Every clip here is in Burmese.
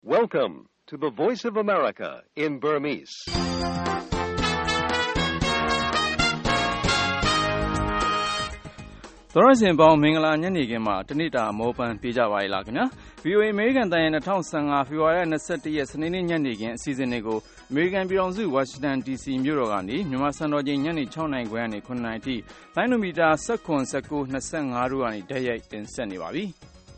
Welcome to the Voice of America in Burmese. ။သောရစင်ပေါင်းမင်္ဂလာညနေခင်းမှာတနေ့တာမောပန်းပေးကြပါရလားခင်ဗျာ။ VOA American တန်ရင်2015ဖေဖော်ဝါရီလ21ရက်စနေနေ့ညနေခင်းအစီအစဉ်တွေကို American ပြည်ထောင်စု Washington DC မြို့တော်ကနေမြန်မာစံတော်ချိန်ညနေ6:00 နာရီခွဲကနေ9:00 နာရီထိလိုင်းနိုမီတာ19 19 25တို့ကနေဓာတ်ရိုက်တင်ဆက်နေပါပြီ။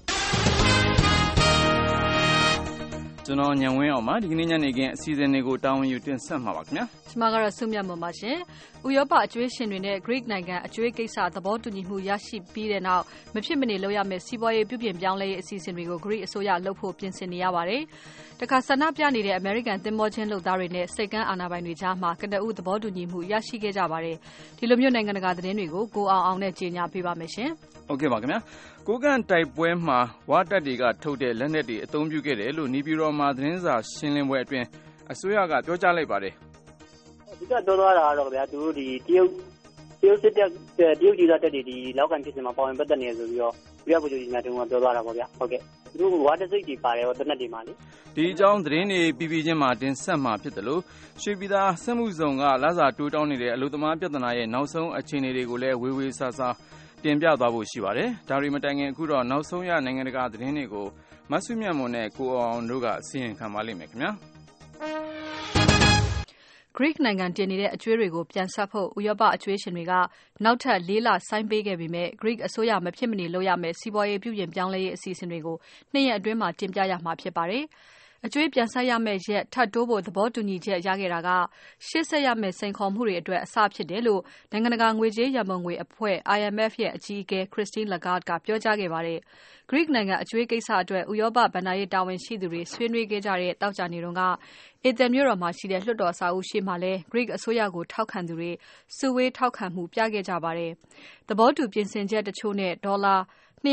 ကျွန်တော်ညံဝင်းအောင်ပါဒီကနေ့ညနေခင်းအစီအစဉ်တွေကိုတာဝန်ယူတင်ဆက်မှာပါခင်ဗျာကျွန်မကတော့ဆုမြတ်မွန်ပါရှင်ဥရောပအကျွေးရှင်တွေနဲ့ Greek နိုင်ငံအကျွေးကိစ္စသဘောတူညီမှုရရှိပြီးတဲ့နောက်မဖြစ်မနေလုပ်ရမယ့်စီးပွားရေးပြုပြင်ပြောင်းလဲရေးအစီအစဉ်တွေကို Greek အစိုးရလုပ်ဖို့ပြင်ဆင်နေရပါတယ်တခါဆန္ဒပြနေတဲ့အမေရိကန်သင်္ဘောချင်းလုပ်သားတွေနဲ့စိတ်ကမ်းအာဏာပိုင်တွေကြားမှာကနဦးသဘောတူညီမှုရရှိခဲ့ကြပါတယ်ဒီလိုမျိုးနိုင်ငံတကာသတင်းတွေကိုကိုအောင်နဲ့ကြီးညာပေးပါမယ်ရှင်ဟုတ်ကဲ့ပါခင်ဗျာကိုကန့်တိုက်ပွဲမှာဝါတပ်တွေကထုတ်တဲ့လက်နက်တွေအသုံးပြုခဲ့တယ်လို့နေပြည်တော်မှာသတင်းစာရှင်းလင်းပွဲအတွင်းအစိုးရကပြောကြားလိုက်ပါတယ်အဓိကပြောသွားတာကတော့ဗျာသူတို့ဒီတရုတ်စစ်တပ်တရုတ်ကြီးသားတက်တွေဒီလောက်ကန်ဖြစ်စမှာပေါ်ဝင်ပတ်သက်နေဆိုပြီးတော့ပြပူကြီးများတုန်းကပြောသွားတာပေါ့ဗျာဟုတ်ကဲ့သူတို့ဝါတစိတ်တွေပါတယ်ဟောတနက်တွေမှာလေဒီအကြောင်းသတင်းတွေပြီးချင်းမှာတင်ဆက်မှာဖြစ်တယ်လို့ရွှေပြည်သာစက်မှုဆောင်ကလစာတိုးတောင်းနေတဲ့အလုပ်သမားပြဿနာရဲ့နောက်ဆုံးအခြေအနေတွေကိုလည်းဝေဝေဆာဆာတင်ပြသွားဖို့ရှိပါတယ်ဒါတွေမတိုင်ခင်အခုတော့နောက်ဆုံးရနိုင်ငံတကာသတင်းတွေကိုမဆုမြတ်မွန်နဲ့ကိုအောင်တို့ကအစီရင်ခံပါလိမ့်မယ်ခင်ဗျာ Greek နိုင်ငံတင်နေတဲ့အကျွေးတွေကိုပြန်ဆပ်ဖို့ဥရောပအကျွေးရှင်တွေကနောက်ထပ်4လဆိုင်းပေးခဲ့ပေမဲ့ Greek အစိုးရမဖြစ်မနေလုပ်ရမယ့်စီးပွားရေးပြုပြင်ပြောင်းလဲရေးအစီအစဉ်တွေကို2ရက်အတွင်းမှာတင်ပြရမှာဖြစ်ပါတယ်။အကျွေးပြန်ဆပ်ရမယ့်ရက်ထပ်တိုးဖို့သဘောတူညီချက်ရခဲ့တာကရှေ့ဆက်ရမယ့်စိန်ခေါ်မှုတွေအတွက်အစဖြစ်တယ်လို့နိုင်ငံတကာငွေကြေးရန်ပုံငွေအဖွဲ့ IMF ရဲ့အကြီးအကဲ Christine Lagarde ကပြောကြားခဲ့ပါတယ်။ Greek နိုင်ငံအကျွေးကိစ္စအတွက်ဥရောပဘဏ္ဍာရေးတာဝန်ရှိသူတွေဆွေးနွေးခဲ့ကြတဲ့တောက်ကြနေတုန်းကအေသင်မြို့တော်မှာရှိတဲ့လွှတ်တော်အဆောက်အဦရှိမှလဲ Greek အစိုးရကိုထောက်ခံသူတွေစုဝေးထောက်ခံမှုပြခဲ့ကြပါတယ်။သဘောတူပြင်ဆင်ချက်တချို့နဲ့ဒေါ်လာ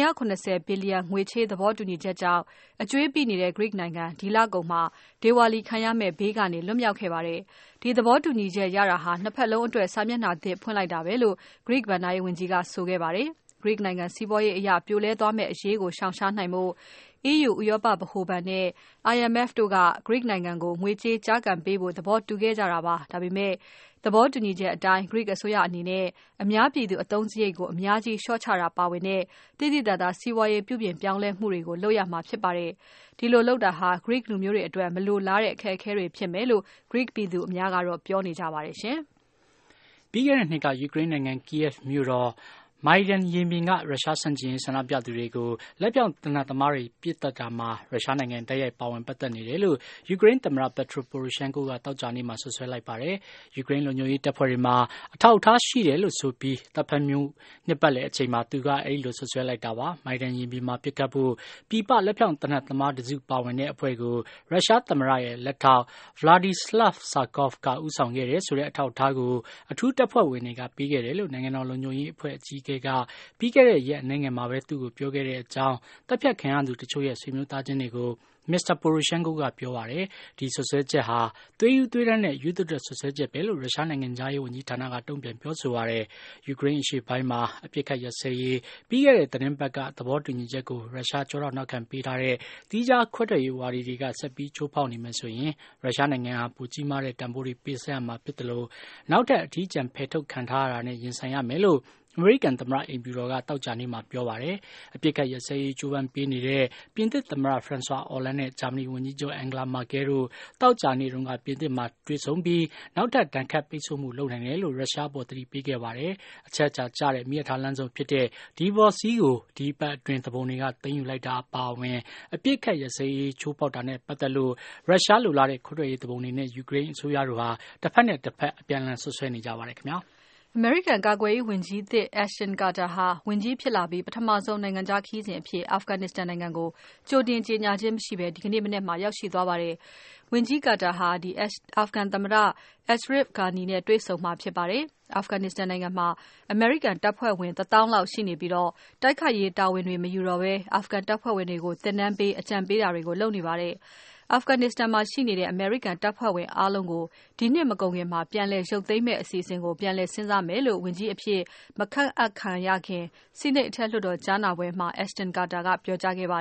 290ဘီလီယံငွေချေးသဘောတူညီချက်ကြောင့်အကျွေးပိနေတဲ့ Greek နိုင်ငံဒီလကုန်မှာဒေဝါလီခံရမယ့်ဘေးကနေလွတ်မြောက်ခဲ့ပါတယ်။ဒီသဘောတူညီချက်ရတာဟာနှစ်ဖက်လုံးအတွက်စာမျက်နှာသစ်ဖွင့်လိုက်တာပဲလို့ Greek ဘဏ္ဍာရေးဝန်ကြီးကဆိုခဲ့ပါတယ်။ Greek နိုင်ငံစီးပွားရေးအရာပြိုလဲသွားမယ့်အရေးကိုရှောင်ရှားနိုင်ဖို့EU ဥရောပဗဟိုဘဏ်နဲ့ IMF တို့က Greek နိုင်ငံကိုငွေကြေးကြားကန်ပေးဖို့သဘောတူခဲ့ကြတာပါ။ဒါပေမဲ့သဘောတူညီချက်အတိုင်း Greek အစိုးရအနေနဲ့အများပြည်သူအသုံးစရိတ်ကိုအများကြီးလျှော့ချတာပါဝင်တဲ့တိတိကျကျစီးပွားရေးပြုပြင်ပြောင်းလဲမှုတွေကိုလုပ်ရမှာဖြစ်ပါတယ်။ဒီလိုလုပ်တာဟာ Greek လူမျိုးတွေအတွက်မလိုလားတဲ့အခက်အခဲတွေဖြစ်မယ်လို့ Greek ပြည်သူအများကတော့ပြောနေကြပါတယ်ရှင်။ပြီးခဲ့တဲ့နှစ်ကယူကရိန်းနိုင်ငံ Kiev မြို့တော်မိုင်ဒန်ရင်ပြင်ကရုရှားစံကျင်ဆန္ဒပြသူတွေကိုလက်ပြောင်တနတ်သမားတွေပြစ်တက်တာမှာရုရှားနိုင်ငံတိုက်ရိုက်ပါဝင်ပတ်သက်နေတယ်လို့ယူကရိန်းသမ္မတ Petro Poroshenko ကတောက်ကြနေမှာဆွဆွဲလိုက်ပါတယ်။ယူကရိန်းလူမျိုးရေးတပ်ဖွဲ့တွေမှာအထောက်အထားရှိတယ်လို့ဆိုပြီးတပ်ဖက်မျိုးနှစ်ပတ်လည်အချိန်မှာသူကအဲ့လိုဆွဆွဲလိုက်တာပါ။မိုင်ဒန်ရင်ပြင်မှာပြစ်ခတ်ဖို့ပြပလက်ပြောင်တနတ်သမားတစုပါဝင်တဲ့အဖွဲ့ကိုရုရှားသမ္မတရဲ့လက်ထောက် Vladislav Sakov ကဦးဆောင်ခဲ့တယ်ဆိုတဲ့အထောက်အထားကိုအထူးတပ်ဖွဲ့ဝင်တွေကပေးခဲ့တယ်လို့နိုင်ငံတော်လူမျိုးရေးအဖွဲ့အကြီးအကဲကပြီးခဲ့တဲ့ရက်နိုင်ငံမှာပဲသူ့ကိုပြောခဲ့တဲ့အကြောင်းတပ်ဖြတ်ခံရသူတချို့ရဲ့ဆွေမျိုးသားချင်းတွေကို Mr. Poroshenko ကပြောပါတယ်။ဒီဆွဆွဲချက်ဟာသွေးယူသွေးတန်းနဲ့ယူသွတ်တဲ့ဆွဆွဲချက်ပဲလို့ရုရှားနိုင်ငံသားရေးဝန်ကြီးဌာနကတုံ့ပြန်ပြောဆိုပါတယ်။ယူကရိန်းအရှေ့ပိုင်းမှာအပြစ်ခတ်ရစဲရေးပြီးခဲ့တဲ့သတင်းပတ်ကသဘောတူညီချက်ကိုရုရှားကြောတော့နောက်ခံပေးထားတဲ့တီးခြားခွဲထွက်ရေးဝါဒီတွေကဆက်ပြီးချိုးဖောက်နေမှဆိုရင်ရုရှားနိုင်ငံဟာပူကြီးမားတဲ့တန်ဖိုးတွေပေးဆက်ရမှာဖြစ်တယ်လို့နောက်ထပ်အထီးကျန်ဖယ်ထုတ်ခံထားရတာနဲ့ရင်ဆိုင်ရမယ်လို့အမေရိကန်သမ္မတအိမ်ဖြူတော်ကတောက်ကြနေမှာပြောပါတယ်။အပြစ်ခတ်ရစဲရေးကြိုးပမ်းပေးနေတဲ့ပြင်သစ်သမ္မတဖရန်ဆွာအော်လန်နဲ့ဂျာမနီဝန်ကြီးချုပ်အန်ဂလာမာကဲတို့တောက်ကြနေတုန်းကပြင်သစ်မှာတွေ့ဆုံပြီးနောက်ထပ်တန်ခတ်ပိတ်ဆို့မှုလုပ်နိုင်တယ်လို့ရုရှားပေါ်သတိပေးခဲ့ပါတယ်။အချက်ချာကျတဲ့မြေထားလမ်းဆုံးဖြစ်တဲ့ဒီဘော်စီကိုဒီပတ်အတွင်းသဘုံတွေကသိမ်းယူလိုက်တာအပါအဝင်အပြစ်ခတ်ရစဲရေးချိုးဖောက်တာနဲ့ပတ်သက်လို့ရုရှားလိုလားတဲ့ခွတ်ထွက်ရေးသဘုံတွေနဲ့ယူကရိန်းအစိုးရတို့ဟာတစ်ဖက်နဲ့တစ်ဖက်အပြန်အလှန်ဆွဆွဲနေကြပါတယ်ခင်ဗျာ။အမေရိကန်ကာကွယ်ရေးဝန်ကြီးသစ် Ashton Carter ဟာဝန်ကြီးဖြစ်လာပြီးပထမဆုံးနိုင်ငံခြားခရီးစဉ်အဖြစ် Afghanistan နိုင်ငံကိုကြိုတင်ကြေညာခြင်းမရှိဘဲဒီကနေ့မနေ့မှရောက်ရှိသွားပါတယ်။ဝန်ကြီး Carter ဟာAfghan သမ္မတ Ashraf Ghani နဲ့တွေ့ဆုံမှာဖြစ်ပါတယ်။ Afghanistan နိုင်ငံမှာအမေရိကန်တပ်ဖွဲ့ဝင်1000လောက်ရှိနေပြီးတော့တိုက်ခိုက်ရေးတာဝန်တွေမယူတော့ဘဲ Afghan တပ်ဖွဲ့ဝင်တွေကိုသင်တန်းပေးအကြံပေးတာတွေကိုလုပ်နေပါတယ်။ Afghanistan မှာရှိနေတဲ့အမေရိကန်တပ်ဖွဲ့ဝင်အားလုံးကိုဒီနှစ်မကုန်ခင်မှာပြန်လည်ရုပ်သိမ်းမဲ့အစီအစဉ်ကိုပြန်လည်စဉ်းစားမယ်လို့ဝန်ကြီးအဖြစ်မခန့်အပ်ခံရခင်စီးနိတ်အထက်လွှတ်တော်ကြားနာပွဲမှာ Ashton Carter ကပြောကြားခဲ့ပါတယ်။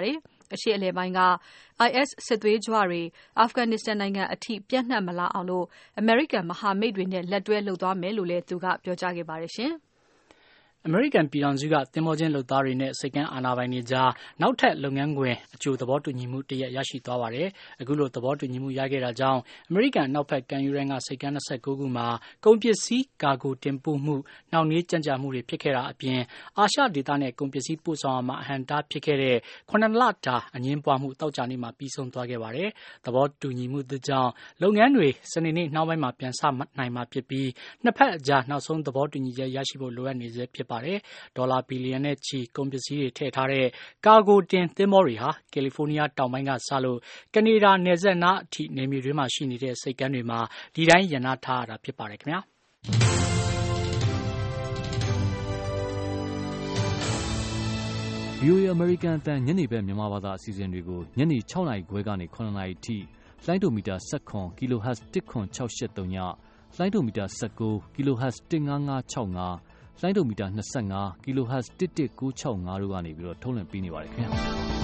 အရှေ့အလယ်ပိုင်းက IS စစ်သွေးကြွတွေအာဖဂန်နစ္စတန်နိုင်ငံအထိပြန့်နှံ့မလာအောင်အမေရိကန်မဟာမိတ်တွေနဲ့လက်တွဲလုပ်သွားမယ်လို့လည်းသူကပြောကြားခဲ့ပါတယ်ရှင်အမေရိကန်ပြည်ထောင်စုကသင်္ဘောချင်းလုပ်သားတွေနဲ့စိတ်ကမ်းအာဏာပိုင်တွေကြားနောက်ထပ်လုပ်ငန်းခွင်အကျိုးသဘောတူညီမှုတရက်ရရှိသွားပါတယ်။အခုလိုသဘောတူညီမှုရခဲ့တာကြောင့်အမေရိကန်နောက်ဘက်ကမ်းယူရိုင်းကစိတ်ကမ်း29ခုမှာကုန်ပစ္စည်းကာဂိုတင်ပို့မှုနှောင့်နှေးကြန့်ကြာမှုတွေဖြစ်ခဲ့တာအပြင်အာရှဒေသနဲ့ကုန်ပစ္စည်းပို့ဆောင်မှာအဟန့်တားဖြစ်ခဲ့တဲ့9လတာအငင်းပွားမှုတောက်ကြနေ့မှာပြီးဆုံးသွားခဲ့ပါတယ်။သဘောတူညီမှုကြောင့်လုပ်ငန်းတွေစနေနေ့နှောင်းပိုင်းမှာပြန်စနိုင်မှာဖြစ်ပြီးနှစ်ဖက်အကြားနောက်ဆုံးသဘောတူညီချက်ရရှိဖို့လိုအပ်နေစေဖြစ်ပါတယ်။ဒေါ်လာဘီလီယံနဲ့ချီကုန်ပစ္စည်းတွေထည့်ထားတဲ့ကာဂိုတင်သင်္ဘောတွေဟာကယ်လီဖိုးနီးယားတောင်ပိုင်းကစလို့ကနေဒါနယ်စပ်နားအထိနယ်မြေတွေမှာရှိနေတဲ့စိတ်ကမ်းတွေမှာဒီတိုင်းရန်နာထားရတာဖြစ်ပါတယ်ခင်ဗျာ။ VOA American အသံညနေဘက်မြန်မာဘာသာအစီအစဉ်တွေကိုညနေ6:00 နာရီခွဲကနေ9:00 နာရီထိလိုင်းဒိုမီတာ19 kHz 10683ညလိုင်းဒိုမီတာ19 kHz 15565လိုင်းဒိုမီတာ25 kHz 11965တို့ကနေပြီးတော့ထုတ်လွှင့်ပေးနေပါတယ်ခင်ဗျာ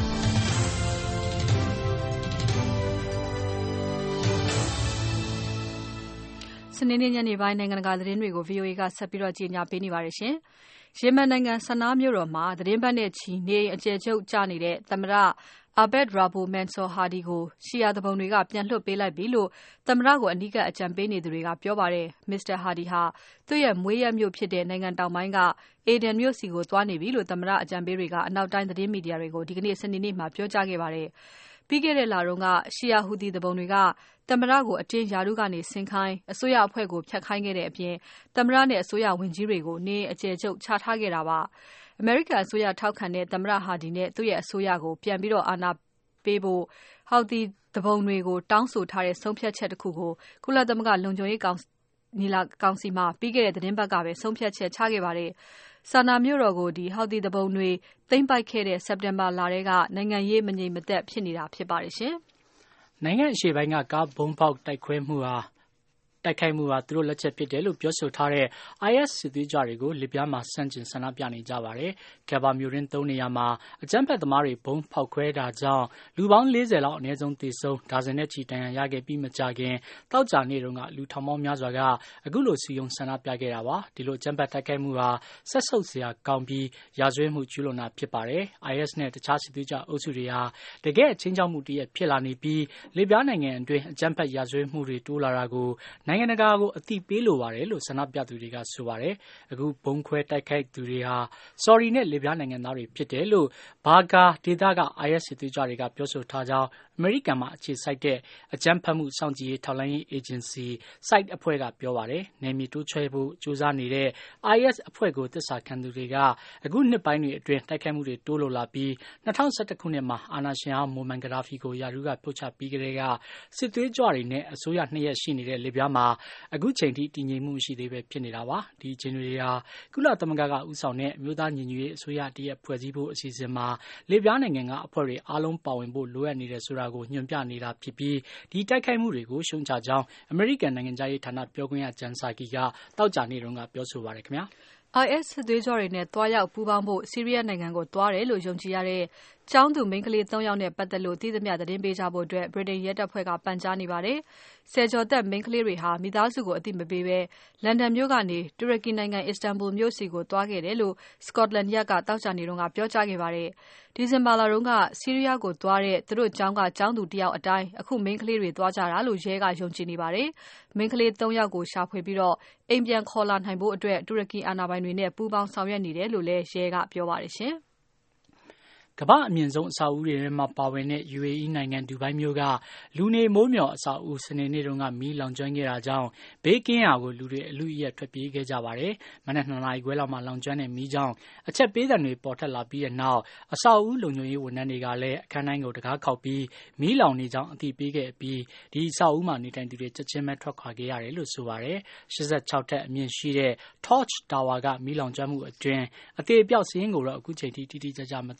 စနေနေ့ညနေပိုင်းနိုင်ငံတကာသတင်းတွေကို VOA ကဆက်ပြီးတော့ကြီးညာပေးနေပါတယ်ရှင်။ယီမန်နိုင်ငံဆနားမြို့တော်မှာသတင်းပတ်နဲ့ချီနေအကျယ်ချုပ်ကျနေတဲ့သမ္မတAbed Rabo Mansour Hadi ကိုရှီယာတပုံတွေကပြန်လွှတ်ပေးလိုက်ပြီလို့သမ္မတကိုအနီးကပ်အကြံပေးနေသူတွေကပြောပါတယ်။ Mr. Hadi ဟာသူ့ရဲ့မွေးရပ်မြို့ဖြစ်တဲ့နိုင်ငံတောင်ပိုင်းက Aden မြို့စီကိုသွားနေပြီလို့သမ္မတအကြံပေးတွေကအနောက်တိုင်းသတင်းမီဒီယာတွေကိုဒီကနေ့စနေနေ့မှာပြောကြားခဲ့ပါတယ်။ပြီးခဲ့တဲ့လတုန်းကရှီယာဟူသီတပုံတွေကသမ္မတကိုအတင်းယာရုကနေဆင်းခိုင်းအစိုးရအဖွဲ့ကိုဖျက်ခိုင်းခဲ့တဲ့အပြင်သမ္မတနဲ့အစိုးရဝန်ကြီးတွေကိုနေအကျယ်ချုပ်ချထားခဲ့တာပါ။အမေရိကန်အစိုးရထောက်ခံတဲ့သမ္မတဟာဒီနဲ့သူ့ရဲ့အစိုးရကိုပြန်ပြီးတော့အာဏာပေးဖို့ဟောက်ဒီတပုံတွေကိုတောင်းဆိုထားတဲ့ဆုံးဖြတ်ချက်တစ်ခုကိုကုလသမဂ္ဂလုံခြုံရေးကောင်စီမှာပြီးခဲ့တဲ့သတင်းပတ်ကပဲဆုံးဖြတ်ချက်ချခဲ့ပါတယ်။ဆာနာမြို့တော်ကိုဟောက်ဒီတပုံတွေသိမ်းပိုက်ခဲ့တဲ့စက်တင်ဘာလထဲကနိုင်ငံရေးမငြိမ်မသက်ဖြစ်နေတာဖြစ်ပါတယ်ရှင်။နိုင်ငံအရှေ့ပိုင်းကကားဘုံပေါက်တိုက်ခိုက်မှုဟာသူတို့လက်ချက်ဖြစ်တယ်လို့ပြောဆိုထားတဲ့ IS စစ်သွေးကြွတွေကိုလစ်ပြားမှာဆန့်ကျင်ဆန္ဒပြနေကြပါတယ်။ကယ်ဘာမြို့ရင်း3နေရာမှာအကြမ်းဖက်သမားတွေဘုံဖောက်ခွဲတာကြောင့်လူပေါင်း40လောက်အနည်းဆုံးသေဆုံးဒါဇင်နဲ့ချီတန်ရာရခဲ့ပြီးမကြခင်တောက်ကြနေ့တုန်းကလူထောင်ပေါင်းများစွာကအခုလိုစီယုံဆန္ဒပြခဲ့တာပါ။ဒီလိုအကြမ်းဖက်တိုက်ခိုက်မှုဟာဆက်ဆုပ်စရာကောင်းပြီးရာဇဝတ်မှုကျူးလွန်တာဖြစ်ပါတယ်။ IS နဲ့တခြားစစ်သွေးကြွအုပ်စုတွေဟာတကယ်အချင်းချောက်မှုတည်းဖြစ်လာနေပြီးလစ်ပြားနိုင်ငံအတွင်းအကြမ်းဖက်ရာဇဝတ်မှုတွေတိုးလာတာကိုနိုင်ငံတကာကိုအသိပေးလိုပါတယ်လို့ဆန္ဒပြသူတွေကဆိုပါတယ်။အခုဘုံခွဲတိုက်ခိုက်သူတွေဟာဆော်ဒီနဲ့လစ်ဗျားနိုင်ငံသားတွေဖြစ်တယ်လို့ဘာဂါဒေသက IS စစ်သွေးကြွတွေကပြောဆိုထားကြောင်းအမေရိကန်မှာအခြေစိုက်တဲ့အကြမ်းဖက်မှုစောင့်ကြည့်ရေးထောက်လှမ်းရေးအေဂျင်စီ SITE အဖွဲ့ကပြောပါတယ်။နယ်မြေတိုးချဲ့ဖို့ကြိုးစားနေတဲ့ IS အဖွဲ့ကိုသစ္စာခံသူတွေကအခုနှစ်ပိုင်းတွေအတွင်းတိုက်ခိုက်မှုတွေတိုးလိုလာပြီး2011ခုနှစ်မှာအာဏာရှင်ဟောင်းမိုမန်ဂဒါဖီကိုယာရုကဖြုတ်ချပြီးကတည်းကစစ်သွေးကြွတွေနဲ့အစိုးရနှစ်ရက်ရှိနေတဲ့လစ်ဗျားမှာအခုချိန်ထိတည်ငြိမ်မှုမရှိသေးပဲဖြစ်နေတာပါ။ဒီအခြေအနေတွေဟာကုလသမဂ္ဂကဦးဆောင်တဲ့အမျိုးသားညီညွတ်ရေးအစိုးရတရက်ဖွဲ့စည်းဖို့အစီအစဉ်မှာလစ်ဗျားနိုင်ငံကအဖွဲ့တွေအားလုံးပါဝင်ဖို့လိုအပ်နေတယ်ဆိုတာကိုညွှန်ပြနေတာဖြစ်ပြီးဒီတိုက်ခိုက်မှုတွေကိုရှုံချကြောင်းအမေရိကန်နိုင်ငံသားရေးဌာနပြောခွင့်ရဂျန်ဆာကီကတောက်ကြနေ့တုန်းကပြောဆိုပါတယ်ခင်ဗျာ။ IS စစ်သွေးကြွတွေနဲ့တွားရောက်ပူးပေါင်းဖို့ဆီးရီးယားနိုင်ငံကိုတွားတယ်လို့ယုံကြည်ရတဲ့ကျောင်းသူမိန်းကလေး3ယောက်နဲ့ပတ်သက်လို့သိသမျှသတင်းပေးကြဖို့ဗြိတိန်ရဲတပ်ဖွဲ့ကပန်ကြားနေပါတယ်။ဆယ်ကျော်သက်မိန်းကလေးတွေဟာမိသားစုကိုအသိမပေးဘဲလန်ဒန်မြို့ကနေတူရကီနိုင်ငံအစ္စတန်ဘူလ်မြို့စီကိုတွားခဲ့တယ်လို့ Scotland Yard ကတောက်ကြနေတုန်းကပြောကြားခဲ့ပါတယ်။ဒီဇင်ဘာလတုန်းကဆီးရီးယားကိုတွားတဲ့သူတို့ကျောင်းကကျောင်းသူတယောက်အတိုင်းအခုမိန်းကလေးတွေတွားကြတာလို့ရဲကယုံကြည်နေပါတယ်။မိန်းကလေး3ယောက်ကိုရှာဖွေပြီးအိမ်ပြန်ခေါ်လာနိုင်ဖို့အတွက်တူရကီအာဏာပိုင်တွေနဲ့ပူးပေါင်းဆောင်ရွက်နေတယ်လို့လည်းရဲကပြောပါတယ်ရှင်။ကမ္ဘာအမြင့်ဆုံးအဆောက်အဦတွေထဲမှာပါဝင်တဲ့ UAE နိုင်ငံဒူဘိုင်းမြို့ကလူနေမိုးမျှော်အဆောက်အဦစနေနေ့တုန်းကမီးလောင်ကျွမ်းခဲ့တာကြောင့်ဘေးကင်းရာကိုလူတွေအလုအယက်ထွက်ပြေးခဲ့ကြပါတယ်။မနက်2 နာရီခွဲလောက်မှာလောင်ကျွမ်းတဲ့မီးကြောင့်အချက်ပေးသံတွေပေါ်ထွက်လာပြီးတဲ့နောက်အဆောက်အဦလုံခြုံရေးဝန်ထမ်းတွေကလည်းအခန်းတိုင်းကိုတကားခောက်ပြီးမီးလောင်နေကြောင်းအသိပေးခဲ့ပြီးဒီအဆောက်အဦမှာနေထိုင်သူတွေချက်ချင်းပဲထွက်ခွာခဲ့ရတယ်လို့ဆိုပါတယ်။86ထက်အမြင့်ရှိတဲ့ Torch Tower ကမီးလောင်ကျွမ်းမှုအတွင်းအသေးအပျောက်စာရင်းကိုတော့အခုချိန်ထိတိတိကျကျမသိရသေး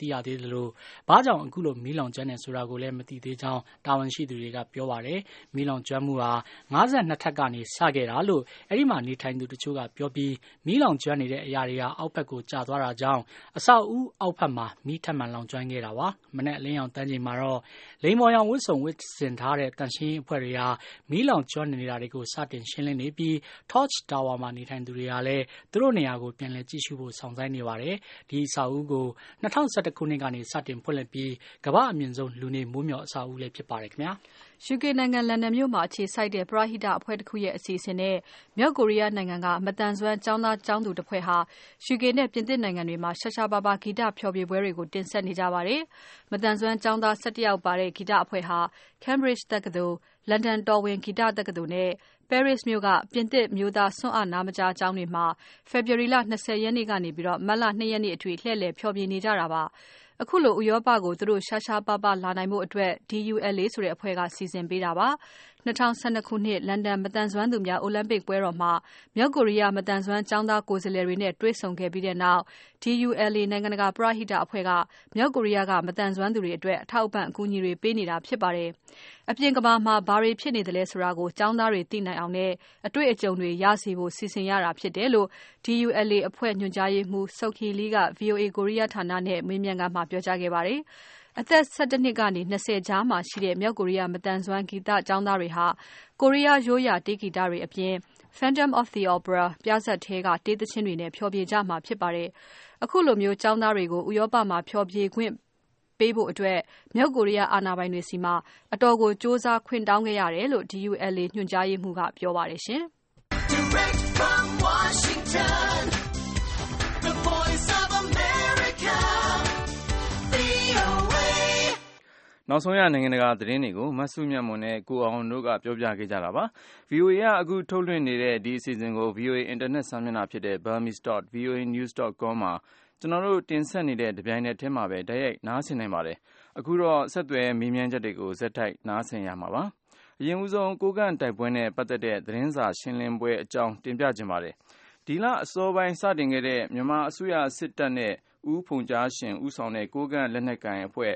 သလိုဘာကြောင့်အခုလိုမီးလောင်ကျွမ်းနေဆိုတာကိုလည်းမသိသေးကြောင်းတာဝန်ရှိသူတွေကပြောပါတယ်။မီးလောင်ကျွမ်းမှုဟာ52ထပ်ကနေစခဲ့တာလို့အဲ့ဒီမှာနေထိုင်သူတချို့ကပြောပြီးမီးလောင်ကျွမ်းနေတဲ့အရာတွေကအောက်ဘက်ကိုကျသွားတာကြောင့်အဆောက်အဦအောက်ဘက်မှာမီးထပ်မံလောင်ကျွမ်းခဲ့တာပါ။မနေ့အလင်းရောင်တန်းချိန်မှာတော့လိမ္မော်ရောင်ဝတ်စုံဝတ်ဆင်ထားတဲ့တန်ရှင်းအဖွဲ့တွေဟာမီးလောင်ကျွမ်းနေတာတွေကိုစတင်ရှင်းလင်းနေပြီး Torch Tower မှာနေထိုင်သူတွေကလည်းသူတို့နေရာကိုပြန်လည်ကြည့်ရှုဖို့ဆောင်ဆိုင်နေပါတယ်။ဒီအဆောက်အဦကို2011ခုနှစ်ကနေစတင်ဖွင့်လှစ်ပြီးကမ္ဘာအမြင့်ဆုံးလူနေမိုးမျှော်အဆောက်အဦလည်းဖြစ်ပါတယ်ခင်ဗျာ။ UK နိုင်ငံလန်ဒန်မြို့မှာအခြေစိုက်တဲ့ပရဟိတအဖွဲ့တစ်ခုရဲ့အစီအစဉ်နဲ့မြောက်ကိုရီးယားနိုင်ငံကမတန်ဆွမ်းကျောင်းသားကျောင်းသူတစ်ဖွဲ့ဟာ UK နဲ့ပြင်သစ်နိုင်ငံတွေမှာရှားရှားပါးပါးဂီတဖျော်ဖြေပွဲတွေကိုတင်ဆက်နေကြပါတယ်။မတန်ဆွမ်းကျောင်းသား17ယောက်ပါတဲ့ဂီတအဖွဲ့ဟာ Cambridge တက္ကသိုလ်၊ London တော်ဝင်ဂီတတက္ကသိုလ်နဲ့ Paris မြို့ကပြင်သစ်မျိုးသားစွန့်အားနားမကြားကျောင်းတွေမှာ February လ20ရက်နေ့ကနေပြီးတော့မတ်လ2ရက်နေ့အထိလှည့်လည်ဖျော်ဖြေနေကြတာပါ။အခုလိုဥရောပကိုသူတို့ရှားရှားပါးပါးလာနိုင်မှုအတွက် DULA ဆိုတဲ့အဖွဲ့ကစီစဉ်ပေးတာပါ။2012ခုနှစ်လန်ဒန်မတန်ဆွမ်းသူများအိုလံပစ်ပွဲတော်မှာမြောက်ကိုရီးယားမတန်ဆွမ်းကျောင်းသားကိုယ်စားလှယ်တွေနဲ့တွေ့ဆုံခဲ့ပြီးတဲ့နောက် DULA နိုင်ငံတကာပရဟိတအဖွဲ့ကမြောက်ကိုရီးယားကမတန်ဆွမ်းသူတွေအတွက်အထောက်အပံ့အကူအညီတွေပေးနေတာဖြစ်ပါတယ်။အပြင်ကမ္ဘာမှာဘာတွေဖြစ်နေသလဲဆိုတာကိုကျောင်းသားတွေသိနိုင်အောင်နဲ့အတွေ့အကြုံတွေရစေဖို့စီစဉ်ရတာဖြစ်တယ်လို့ DULA အဖွဲ့ညွှန်ကြားရေးမှူး Soki Lee က VOA ကိုရီးယားဌာနနဲ့မေးမြန်းခန်းမှာပြောကြားခဲ့ပါတယ်။အသက်17နှစ်ကနေ20ကြားမှာရှိတဲ့မြောက်ကိုရီးယားမတန်ဆွမ်းဂီတကျောင်းသားတွေဟာကိုရီးယားရိုးရာတေးဂီတတွေအပြင် Phantom of the Opera ပြဇာတ်ထဲကတေးသချင်းတွေနဲ့ဖျော်ဖြေကြမှာဖြစ်ပါတယ်။အခုလိုမျိုးကျောင်းသားတွေကိုဥရောပမှာဖျော်ဖြေခွင့်ပေးဖို့အတွက်မြောက်ကိုရီးယားအာဏာပိုင်တွေစီမှာအတော်ကိုစ조사ခွင့်တောင်းခဲ့ရတယ်လို့ DULA ညွှန်ကြားရေးမှူးကပြောပါတယ်ရှင်။ Direct from Washington, the Voice of America, VOA နောက်ဆုံးရနိုင်ငံတကာသတင်းတွေကိုမဆုမြတ်မွန်နဲ့ကိုအောင်တို့ကပြောပြခဲ့ကြတာပါ။ VOA ကအခုထုတ်လွှင့်နေတဲ့ဒီအစီအစဉ်ကို VOA Internet စာမျက်နှာဖြစ်တဲ့ burmese.voanews.com မှာကျွန်တော်တို့တင်ဆက်နေတဲ့တပြိုင်နက်တည်းမှာပဲတိုက်ရိုက်နားဆင်နိုင်ပါတယ်။အခုတော့ဆက်သွယ်မေးမြန်းချက်တွေကိုဆက်တိုက်နားဆင်ရမှာပါ။အရင်ဦးဆုံးကိုကန့်တိုက်ပွဲနဲ့ပတ်သက်တဲ့သတင်းစာရှင်းလင်းပွဲအကြောင်းတင်ပြခြင်းပါတယ်။ဒီလအစောပိုင်းစတင်ခဲ့တဲ့မြန်မာအစိုးရစစ်တပ်နဲ့ဦးဖုန်ကြားရှင်ဦးဆောင်တဲ့ကိုကန့်လက်နက်ကိုင်အဖွဲ့